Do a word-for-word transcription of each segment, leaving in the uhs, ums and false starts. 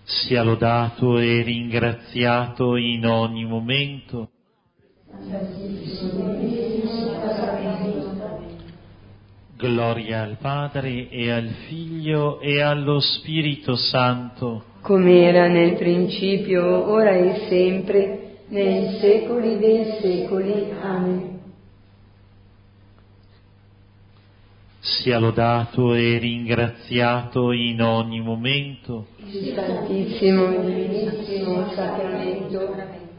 sia lodato e ringraziato in ogni momento. Gloria al Padre e al Figlio e allo Spirito Santo, come era nel principio, ora e sempre, nei secoli dei secoli. Amen. sia lodato e ringraziato in ogni momento. Il Santissimo e Divinissimo Sacramento.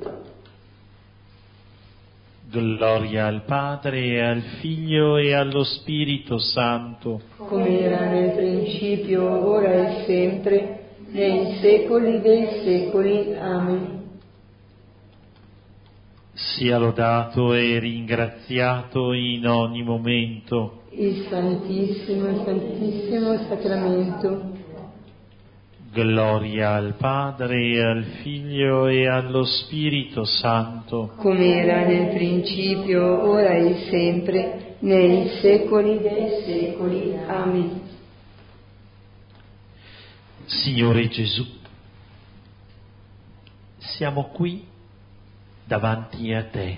Gloria al Padre e al Figlio e allo Spirito Santo, come era nel principio, ora e sempre, nei secoli dei secoli. Amen. sia lodato e ringraziato in ogni momento. Il Santissimo e Santissimo Sacramento. Gloria al Padre e al Figlio e allo Spirito Santo, come era nel principio, ora e sempre, nei secoli dei secoli. Amen. Signore Gesù, siamo qui davanti a Te,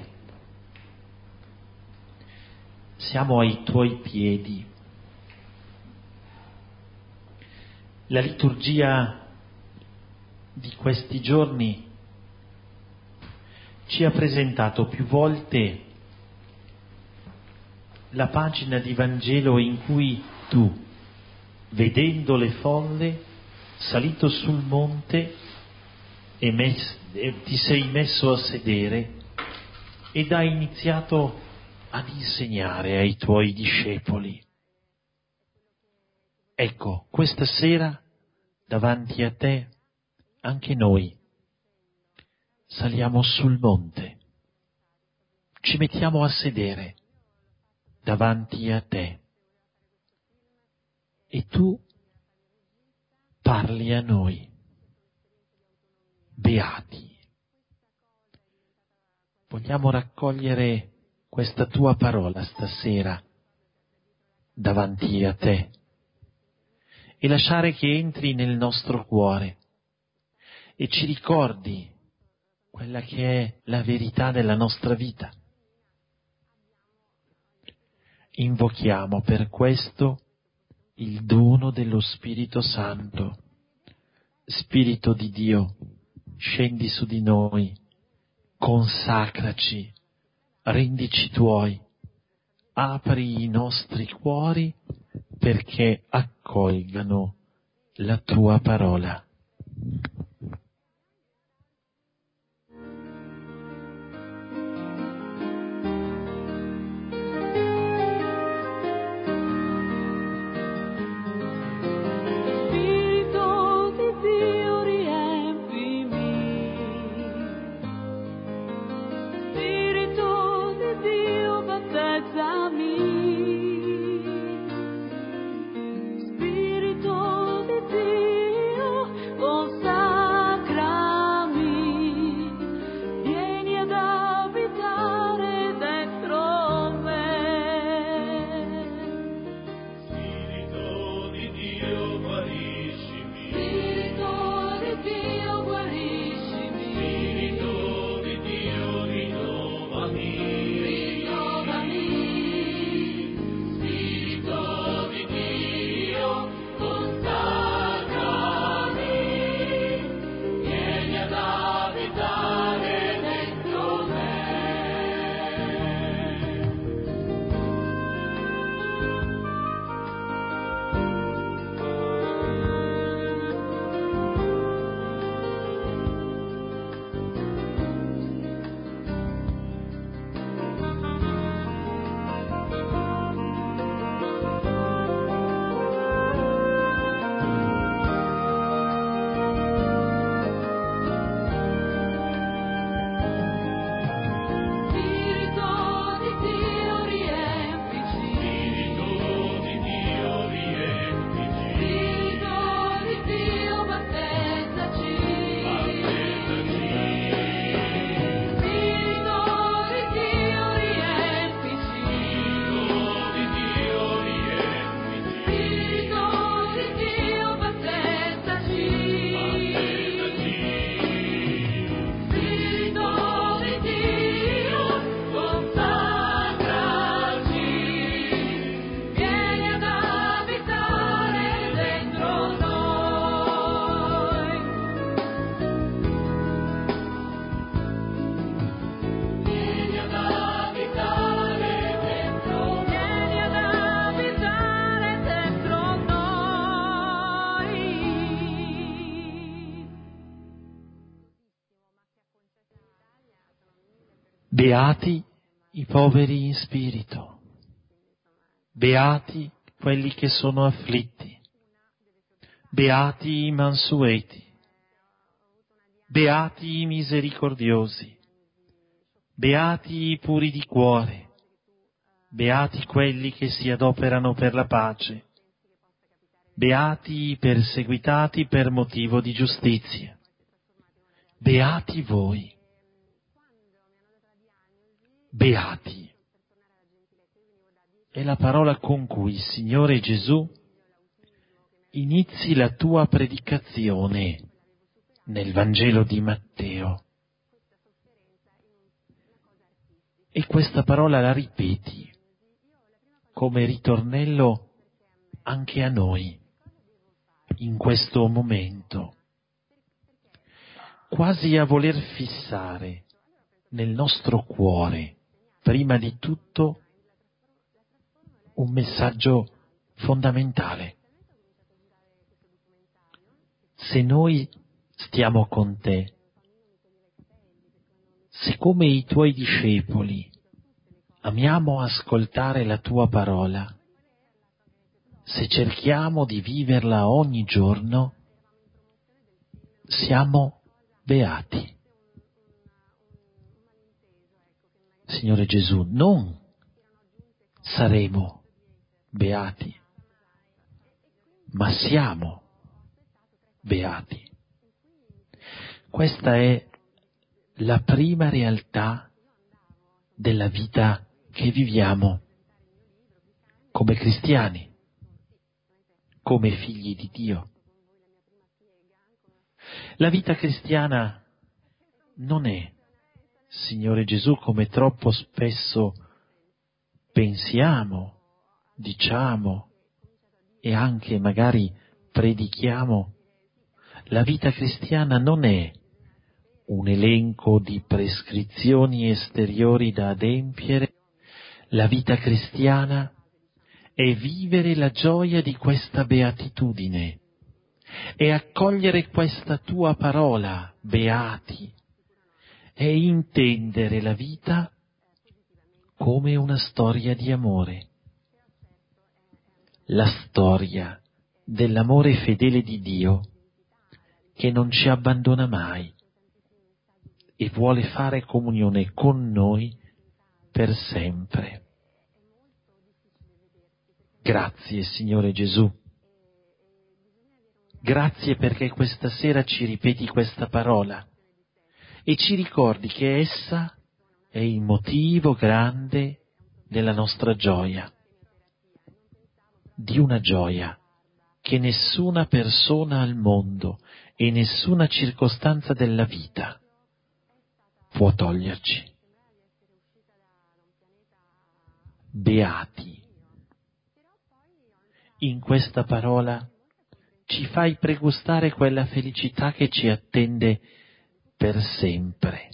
siamo ai Tuoi piedi. La liturgia di questi giorni ci ha presentato più volte la pagina di Vangelo in cui Tu, vedendo le folle, salito sul monte e, mes- e ti sei messo a sedere ed hai iniziato ad insegnare ai Tuoi discepoli. Ecco, questa sera davanti a Te anche noi saliamo sul monte, ci mettiamo a sedere davanti a Te e Tu parli a noi, beati. Vogliamo raccogliere questa Tua parola stasera davanti a Te e lasciare che entri nel nostro cuore e ci ricordi quella che è la verità della nostra vita. Invochiamo per questo il dono dello Spirito Santo. Spirito di Dio, scendi su di noi, consacraci, rendici Tuoi, apri i nostri cuori perché accolgano la Tua parola. Spirito di Dio, Beati i poveri in spirito, beati quelli che sono afflitti, beati i mansueti, beati i misericordiosi, beati i puri di cuore, beati quelli che si adoperano per la pace, beati i perseguitati per motivo di giustizia, beati voi, beati. È la parola con cui, Signore Gesù, inizi la tua predicazione nel Vangelo di Matteo. E questa parola la ripeti come ritornello anche a noi, in questo momento, quasi a voler fissare nel nostro cuore, prima di tutto, un messaggio fondamentale. Se noi stiamo con te, se come i tuoi discepoli amiamo ascoltare la tua parola, se cerchiamo di viverla ogni giorno, siamo beati. Signore Gesù, non saremo beati, ma siamo beati. Questa è la prima realtà della vita che viviamo come cristiani, come figli di Dio. La vita cristiana non è, Signore Gesù, come troppo spesso pensiamo, diciamo e anche magari predichiamo, la vita cristiana non è un elenco di prescrizioni esteriori da adempiere. La vita cristiana è vivere la gioia di questa beatitudine, è accogliere questa tua parola, beati, è intendere la vita come una storia di amore, la storia dell'amore fedele di Dio che non ci abbandona mai e vuole fare comunione con noi per sempre. Grazie, Signore Gesù. Grazie perché questa sera ci ripeti questa parola e ci ricordi che essa è il motivo grande della nostra gioia, di una gioia che nessuna persona al mondo e nessuna circostanza della vita può toglierci. Beati. In questa parola ci fai pregustare quella felicità che ci attende per sempre.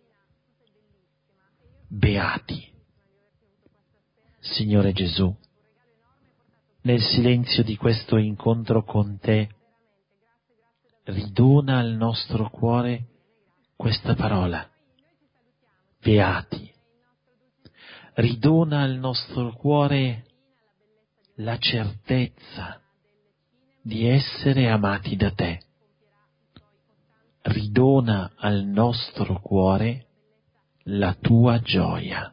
Beati. Signore Gesù, nel silenzio di questo incontro con te, ridona al nostro cuore questa parola. Beati. Ridona al nostro cuore la certezza di essere amati da te. Ridona al nostro cuore la tua gioia.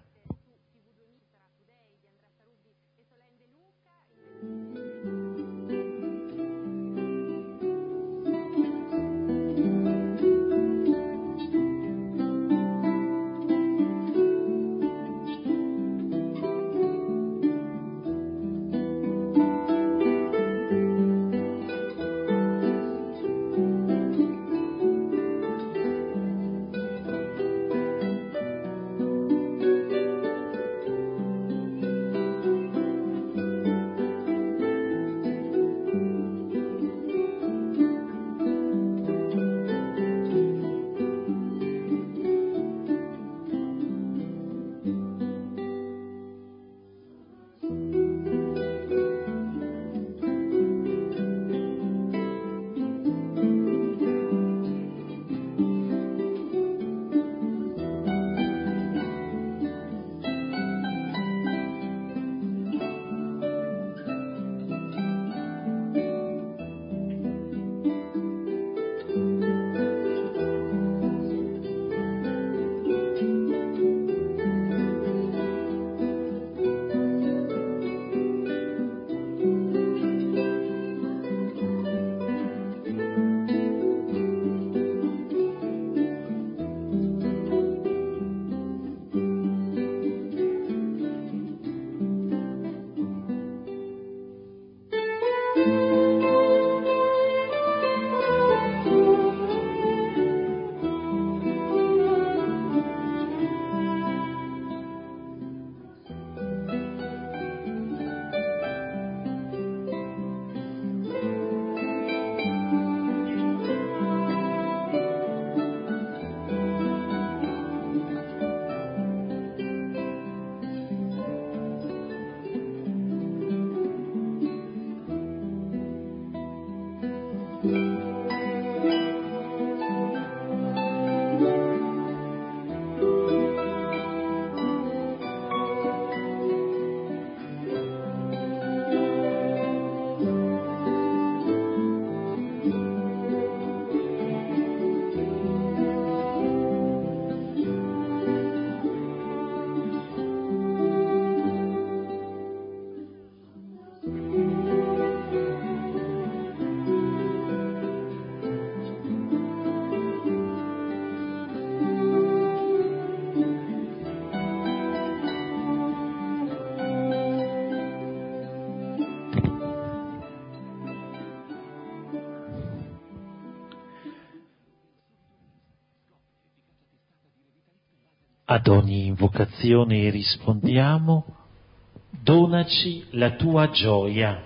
Ad ogni invocazione rispondiamo: donaci la tua gioia.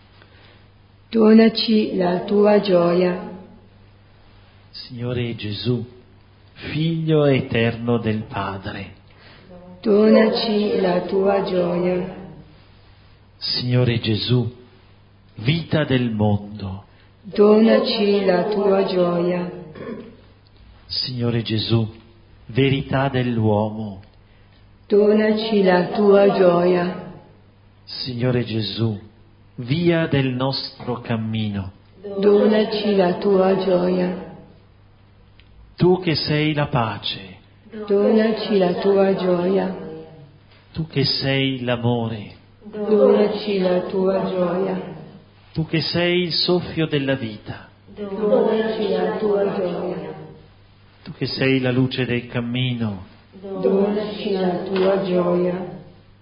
Donaci la tua gioia. Signore Gesù, Figlio eterno del Padre, Donaci la tua gioia. Signore Gesù, vita del mondo, Donaci la tua gioia. Signore Gesù, verità dell'uomo, Donaci la tua gioia. Signore Gesù, via del nostro cammino, Donaci la tua gioia. tu che sei la pace, Donaci la tua gioia. tu che sei l'amore, Donaci la tua gioia. tu che sei il soffio della vita, Donaci la tua gioia. tu che sei la luce del cammino, Donaci la tua gioia.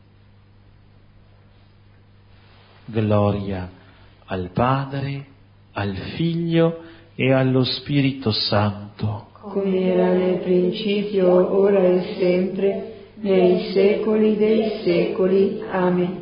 gloria al Padre, al Figlio e allo Spirito Santo, come era nel principio, ora e sempre, nei secoli dei secoli. Amen.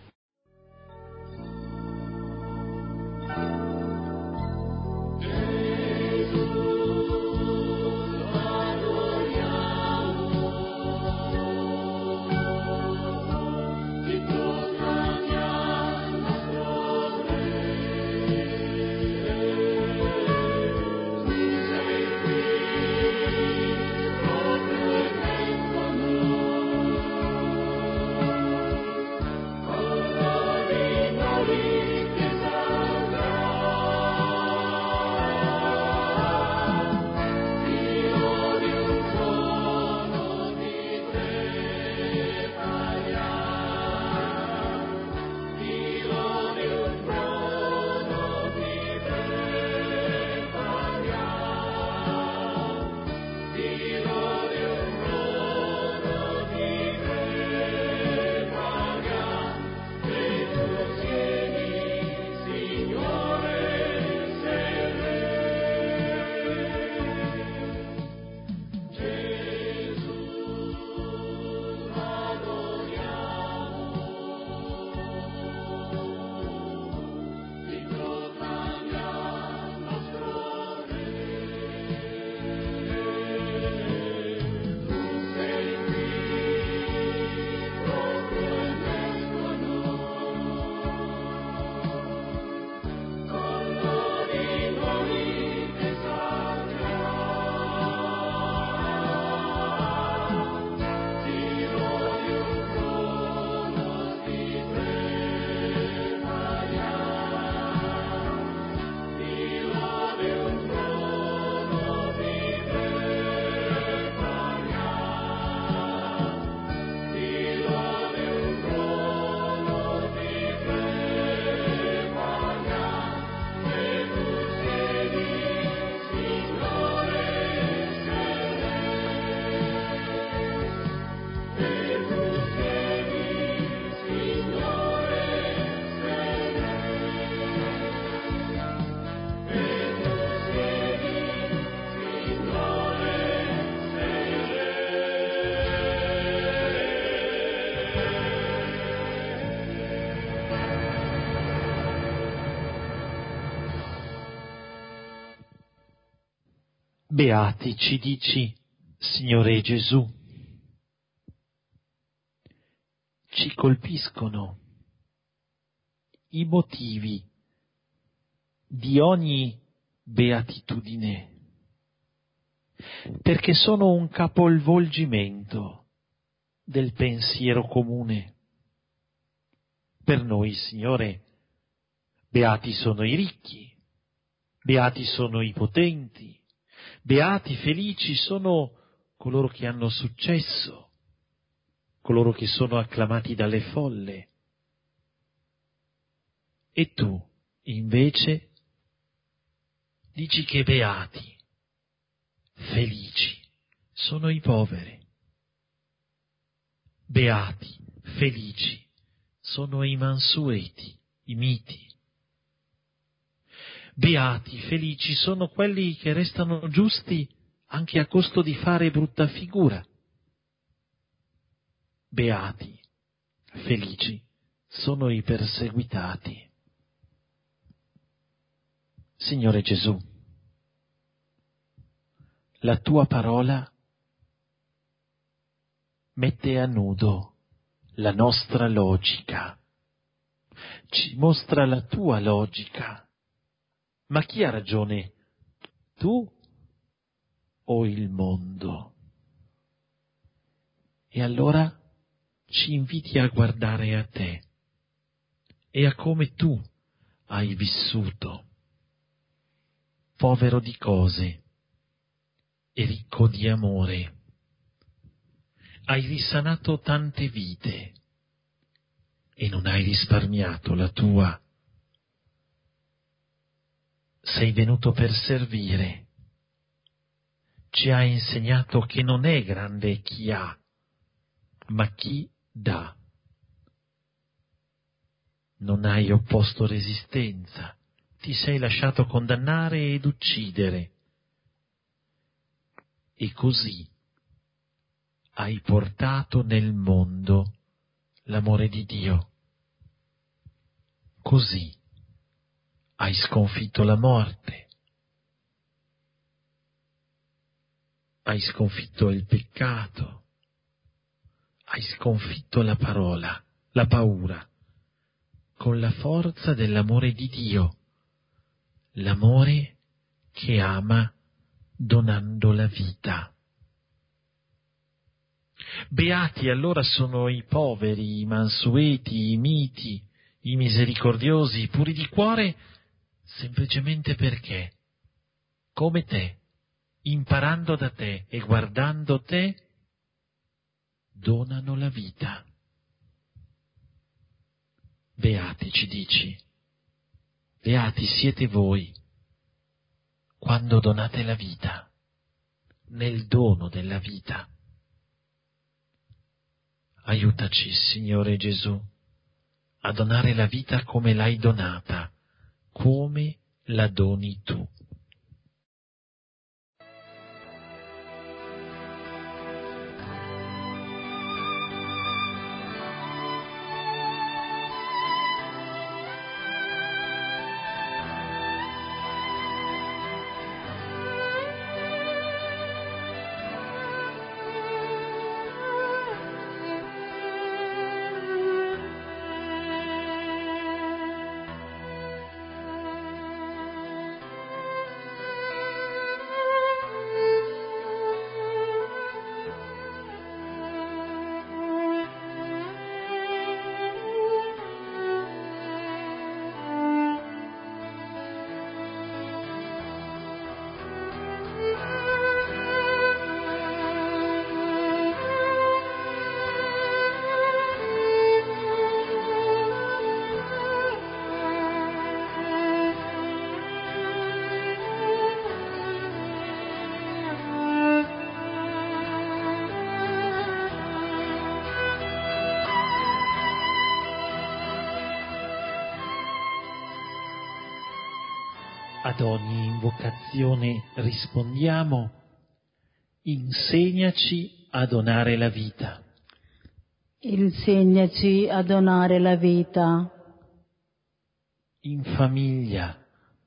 Beati ci dici, Signore Gesù. Ci colpiscono i motivi di ogni beatitudine, perché sono un capovolgimento del pensiero comune. Per noi, Signore, beati sono i ricchi, beati sono i potenti, beati, felici sono coloro che hanno successo, coloro che sono acclamati dalle folle. E tu, invece, dici che beati, felici sono i poveri. Beati, felici sono i mansueti, i miti. Beati, felici sono quelli che restano giusti anche a costo di fare brutta figura. Beati, felici sono i perseguitati. Signore Gesù, la tua parola mette a nudo la nostra logica, ci mostra la tua logica. Ma chi ha ragione, tu o il mondo? E allora ci inviti a guardare a te e a come tu hai vissuto, povero di cose e ricco di amore. Hai risanato tante vite e non hai risparmiato la tua. Sei venuto per servire. Ci hai insegnato che non è grande chi ha, ma chi dà. Non hai opposto resistenza, ti sei lasciato condannare ed uccidere. E così hai portato nel mondo l'amore di Dio. Così hai sconfitto la morte. Hai sconfitto il peccato. Hai sconfitto la parola, la paura, con la forza dell'amore di Dio, l'amore che ama donando la vita. Beati allora sono i poveri, i mansueti, i miti, i misericordiosi, i puri di cuore, semplicemente perché, come te, imparando da te e guardando te, donano la vita. Beati, ci dici, beati siete voi, quando donate la vita, nel dono della vita. Aiutaci, Signore Gesù, a donare la vita come l'hai donata, come la doni tu. Ad ogni invocazione rispondiamo: insegnaci a donare la vita. Insegnaci a donare la vita. In famiglia.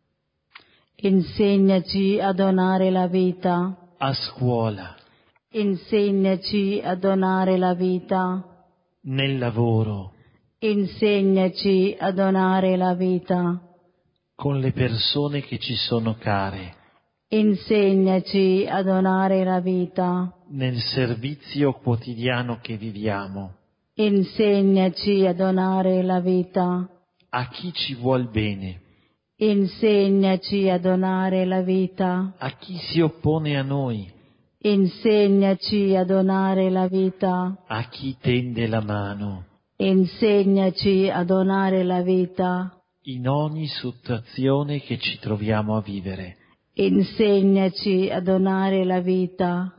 Insegnaci a donare la vita. A scuola. Insegnaci a donare la vita. Nel lavoro. Insegnaci a donare la vita. Con le persone che ci sono care. Insegnaci a donare la vita. Nel servizio quotidiano che viviamo. Insegnaci a donare la vita. A chi ci vuol bene. Insegnaci a donare la vita. A chi si oppone a noi. Insegnaci a donare la vita. A chi tende la mano. Insegnaci a donare la vita. In ogni situazione che ci troviamo a vivere. Insegnaci a donare la vita.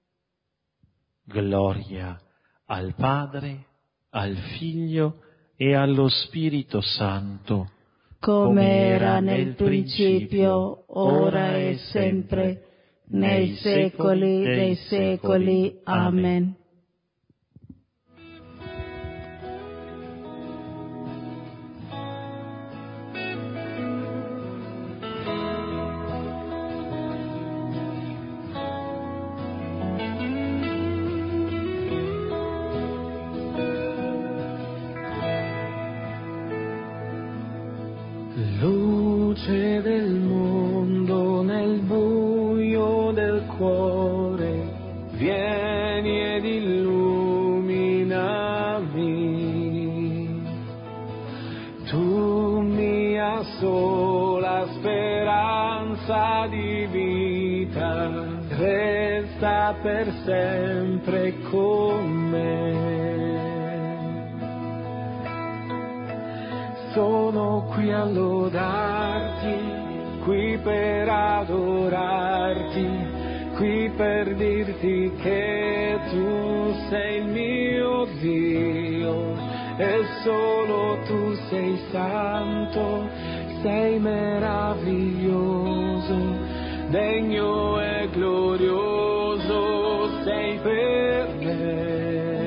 Gloria al Padre, al Figlio e allo Spirito Santo, come era nel principio, ora e sempre, nei secoli dei secoli. Amen. vita, resta per sempre con me. Sono qui a lodarti, qui per adorarti, qui per dirti che tu sei il mio Dio e solo tu sei santo, sei meraviglioso, degno e glorioso sei per me.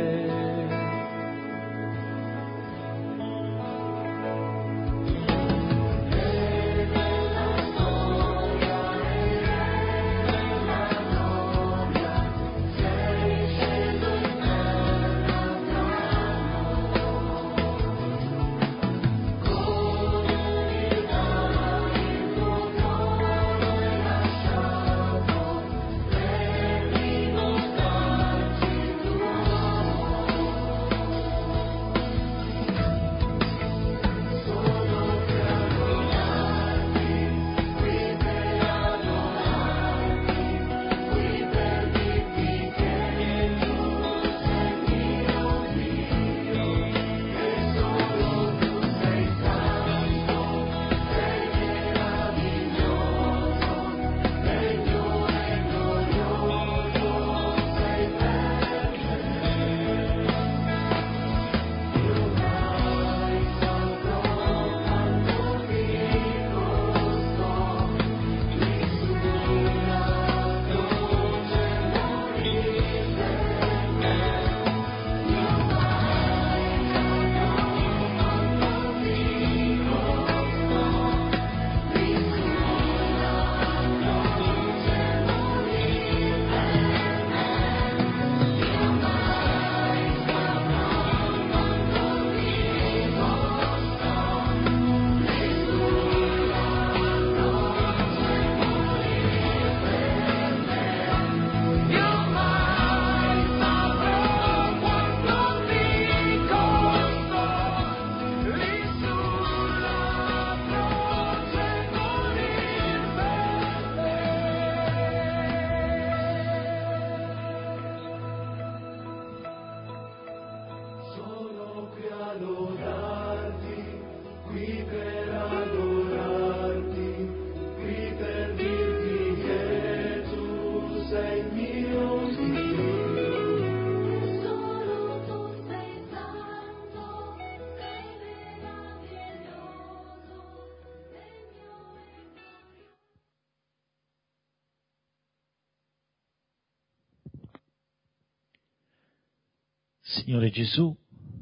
Signore Gesù,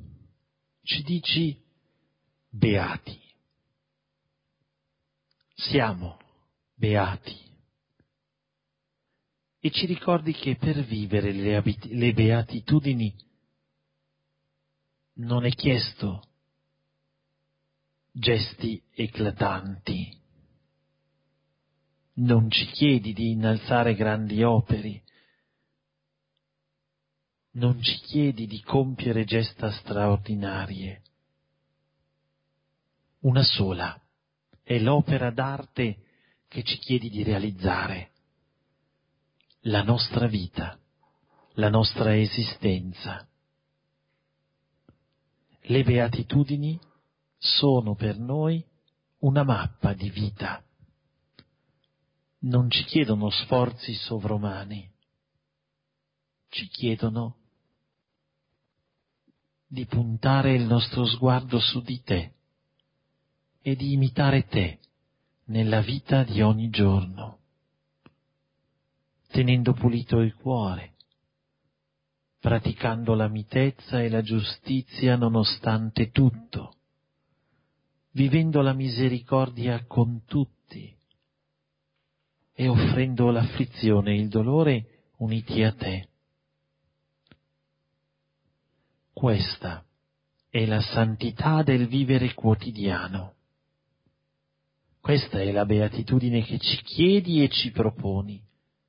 ci dici beati. Siamo beati. E ci ricordi che per vivere le, abit- le beatitudini non è chiesto gesti eclatanti. Non ci chiedi di innalzare grandi opere. Non ci chiedi di compiere gesta straordinarie. Una sola è l'opera d'arte che ci chiedi di realizzare. La nostra vita, la nostra esistenza. Le beatitudini sono per noi una mappa di vita. Non ci chiedono sforzi sovrumani, ci chiedono di puntare il nostro sguardo su di te e di imitare te nella vita di ogni giorno, tenendo pulito il cuore, praticando la mitezza e la giustizia nonostante tutto, vivendo la misericordia con tutti e offrendo l'afflizione e il dolore uniti a te. Questa è la santità del vivere quotidiano. Questa è la beatitudine che ci chiedi e ci proponi.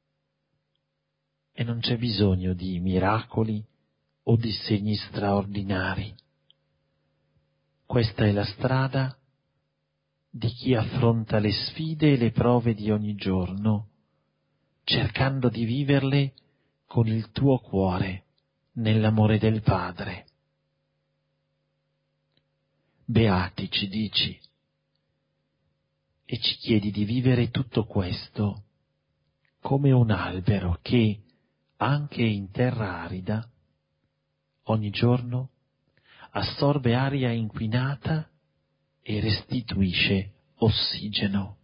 E non c'è bisogno di miracoli o di segni straordinari. Questa è la strada di chi affronta le sfide e le prove di ogni giorno cercando di viverle con il tuo cuore, nell'amore del Padre. Beati, ci dici, e ci chiedi di vivere tutto questo come un albero che, anche in terra arida, ogni giorno assorbe aria inquinata e restituisce ossigeno.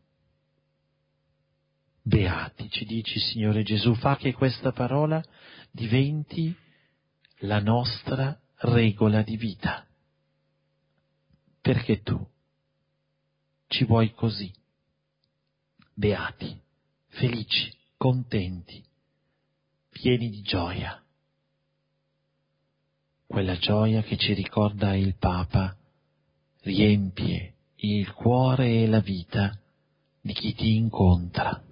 Beati, ci dici, Signore Gesù, fa che questa parola diventi la nostra regola di vita, perché tu ci vuoi così, beati, felici, contenti, pieni di gioia, quella gioia che ci ricorda il Papa riempie il cuore e la vita di chi ti incontra.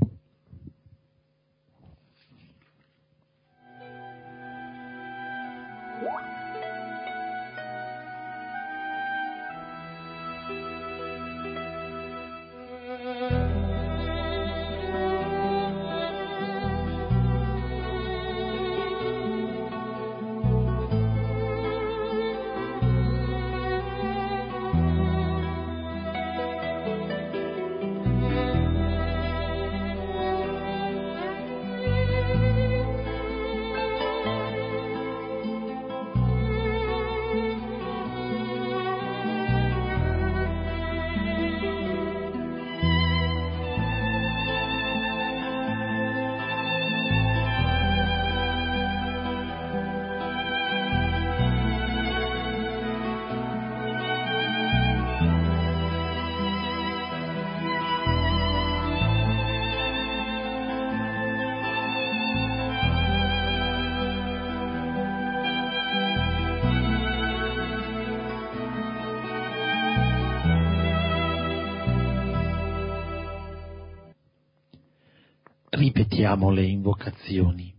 Ripetiamo le invocazioni.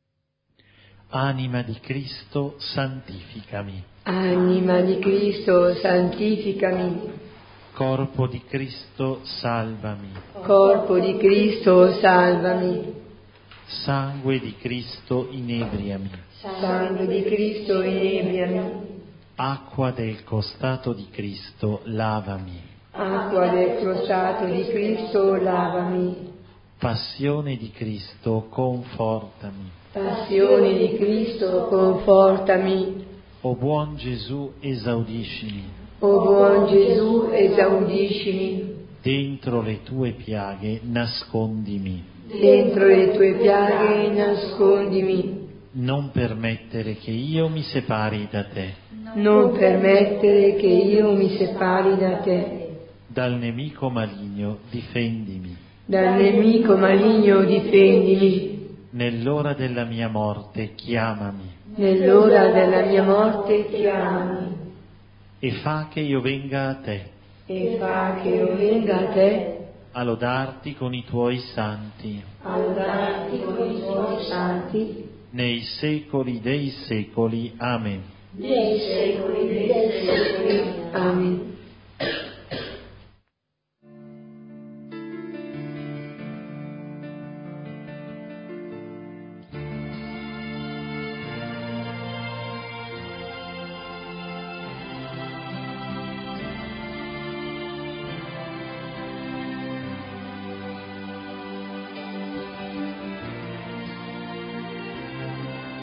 Anima di Cristo, santificami. Anima di Cristo, santificami. Corpo di Cristo, salvami. Corpo di Cristo, salvami. Sangue di Cristo, inebriami. Sangue di Cristo, inebriami. Acqua del costato di Cristo, lavami. Acqua del costato di Cristo, lavami. Passione di Cristo, confortami. Passione di Cristo, confortami. O buon Gesù, esaudiscimi. O buon Gesù, esaudiscimi. Dentro le tue piaghe nascondimi. Dentro le tue piaghe nascondimi. Non permettere che io mi separi da te. Non permettere che io mi separi da te. Dal nemico maligno difendimi. Dal nemico maligno difendimi. Nell'ora della mia morte chiamami. Nell'ora della mia morte chiamami. E fa che io venga a te. E fa che io venga a te. A lodarti con i tuoi santi. A lodarti con i tuoi santi. Nei secoli dei secoli. Amen. Nei secoli dei secoli. Amen.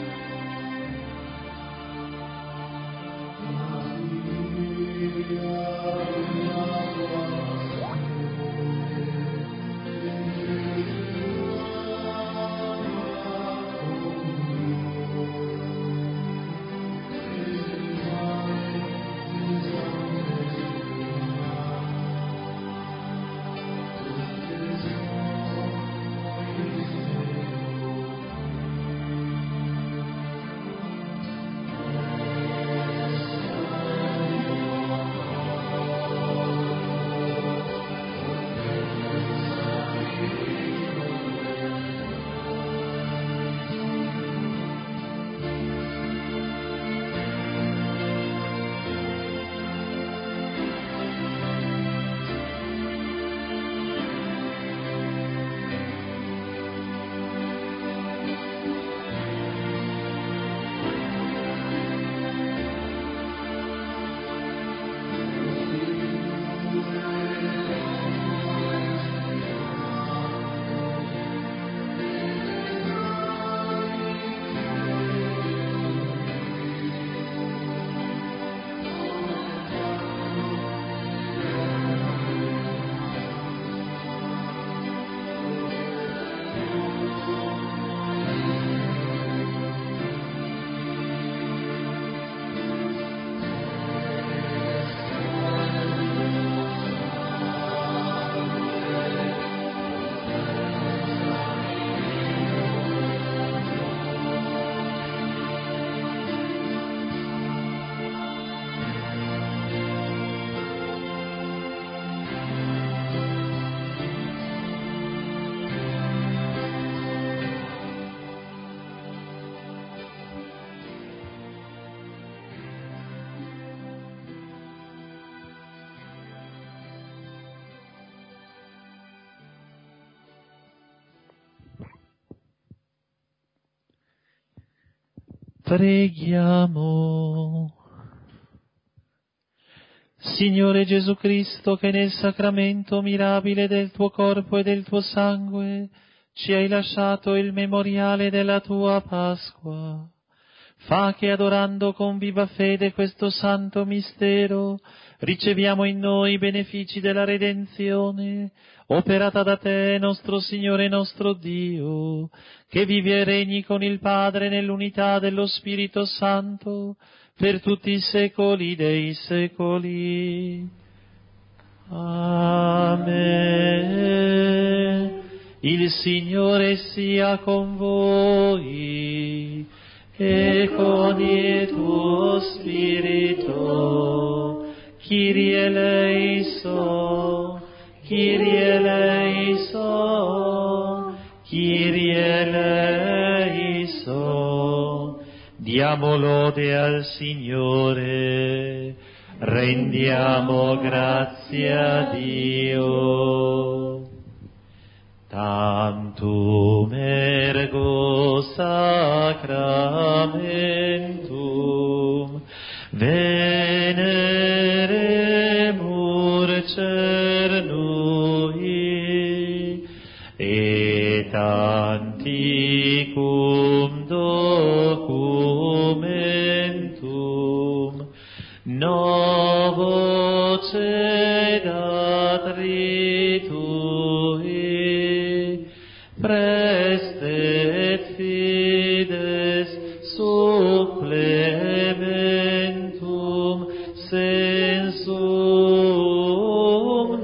Maria. Preghiamo. Signore Gesù Cristo, che nel sacramento mirabile del tuo corpo e del tuo sangue ci hai lasciato il memoriale della tua Pasqua, fa che adorando con viva fede questo santo mistero riceviamo in noi i benefici della redenzione, operata da te, nostro Signore e nostro Dio, che vivi e regni con il Padre nell'unità dello Spirito Santo, per tutti i secoli dei secoli. Amen. Il Signore sia con voi e con il tuo spirito. Kyrie eleison, Kyrie eleison, Kyrie eleison. Diamo lode al Signore, rendiamo grazie a Dio. Tantum ergo sacramentum veneremur cernui, et anticum documentum novo cedat ritui, prestet fides supplementum sensum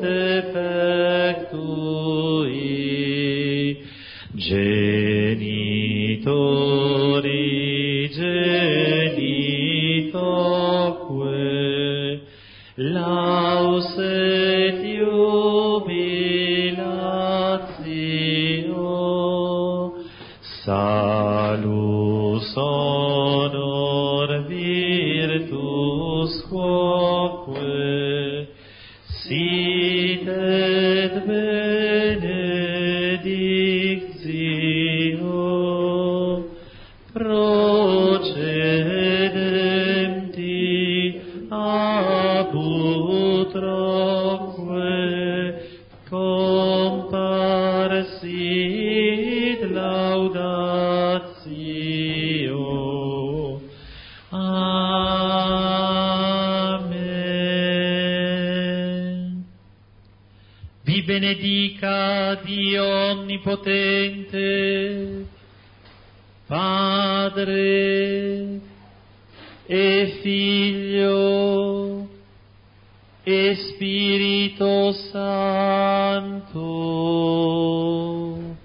defectui. Genitori genitoque, laus et jubilatio, salus honor virtus quoque, sit et benedictio, procedenti ab utroque, comparsit laudatio. Amen. Vi benedica Dio Onnipotente, Padre e Figlio e Spirito Santo.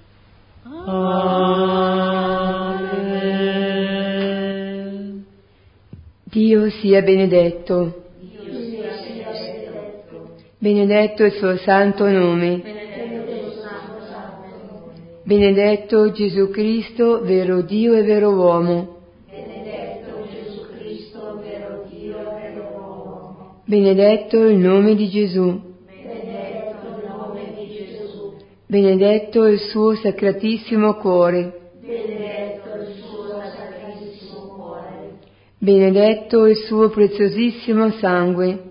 Amen. Dio sia benedetto. Benedetto il suo santo nome. Benedetto Gesù Cristo, vero Dio e vero uomo. Benedetto Gesù Cristo, vero Dio e vero uomo. Benedetto il nome di Gesù. Benedetto il nome di Gesù. Benedetto il suo sacratissimo cuore. Benedetto il suo sacratissimo cuore. Benedetto il suo preziosissimo sangue.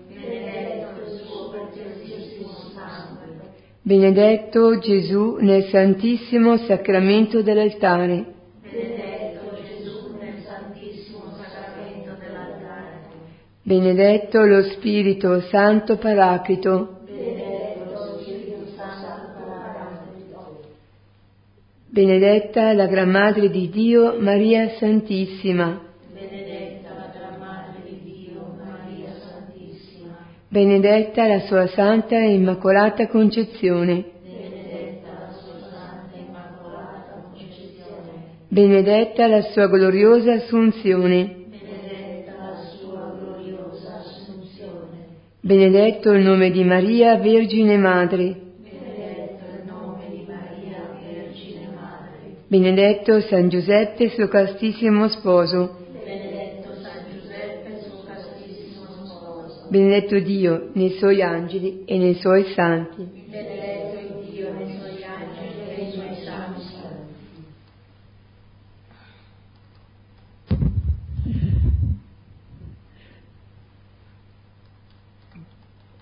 Benedetto Gesù nel Santissimo Sacramento dell'altare. Benedetto Gesù nel Santissimo Sacramento dell'altare. Benedetto lo Spirito Santo Paraclito. Benedetto lo Spirito Santo Paraclito. Benedetta la Gran Madre di Dio, Maria Santissima. Benedetta la Gran Madre di Dio, Maria Santissima. Benedetta la sua Santa e Immacolata Concezione. Benedetta la sua Santa e Immacolata Concezione. Benedetta la sua gloriosa Assunzione. Benedetta la sua gloriosa Assunzione. Benedetto il nome di Maria, Vergine Madre. Benedetto il nome di Maria, Vergine Madre. Benedetto San Giuseppe, suo castissimo sposo. Benedetto San Giuseppe, suo castissimo sposo. Benedetto Dio nei suoi angeli e nei suoi santi. Benedetto Dio nei suoi angeli e nei suoi santi.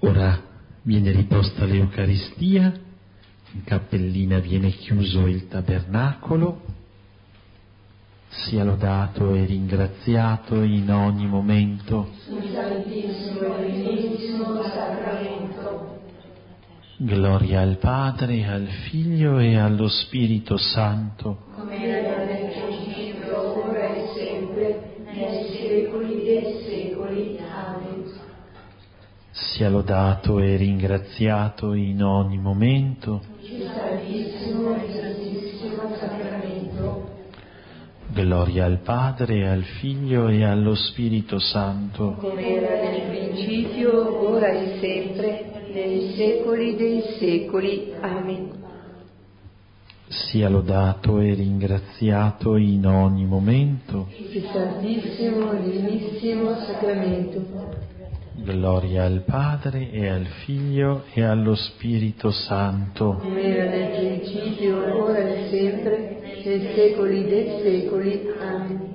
Ora viene riposta l'Eucaristia, in cappellina viene chiuso il tabernacolo, sia lodato e ringraziato in ogni momento sul Santissimo e Divinissimo Sacramento. Gloria al Padre, al Figlio e allo Spirito Santo, come era nel principio, ora e sempre, nei secoli dei secoli. Amen. sia lodato e ringraziato in ogni momento Il Santissimo e Santissimo Sacramento. Gloria al Padre, al Figlio e allo Spirito Santo, come era nel principio, ora e sempre, nei secoli dei secoli. Amen. sia lodato e ringraziato in ogni momento. Il Santissimo e Divinissimo Sacramento. Gloria al Padre e al Figlio e allo Spirito Santo. come era nel principio, ora e sempre, nei secoli dei secoli. Amen.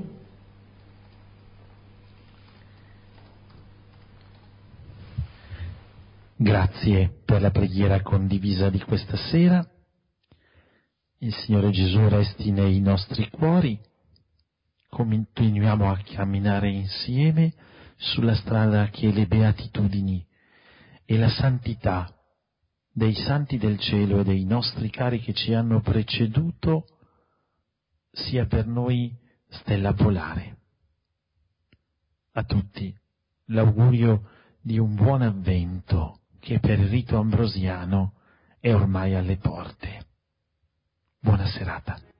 Grazie per la preghiera condivisa di questa sera. Il Signore Gesù resti nei nostri cuori. Continuiamo a camminare insieme sulla strada che le beatitudini e la santità dei santi del cielo e dei nostri cari che ci hanno preceduto sia per noi stella polare. A tutti l'augurio di un buon avvento che per il rito ambrosiano è ormai alle porte. Buona serata.